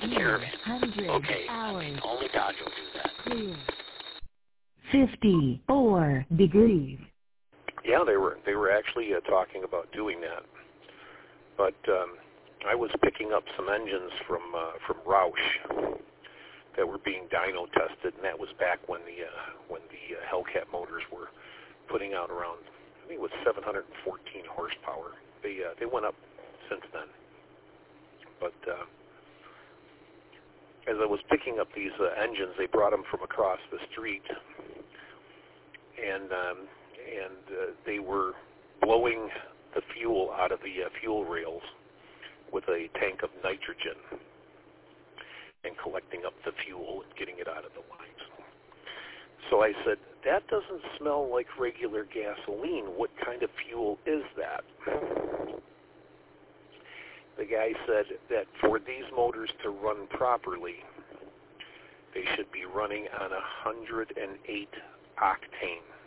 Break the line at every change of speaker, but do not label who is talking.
caravan. Okay, only Dodge will do that.
Clear. 54 degrees.
Yeah, they were actually talking about doing that, but I was picking up some engines from Roush that were being dyno tested, and that was back when the Hellcat motors were putting out around, I think it was 714 horsepower. They went up since then, but as I was picking up these engines, they brought them from across the street, and they were blowing the fuel out of the fuel rails with a tank of nitrogen and collecting up the fuel and getting it out of the lines. So I said, that doesn't smell like regular gasoline. What kind of fuel is that? The guy said that for these motors to run properly, they should be running on 108 octane.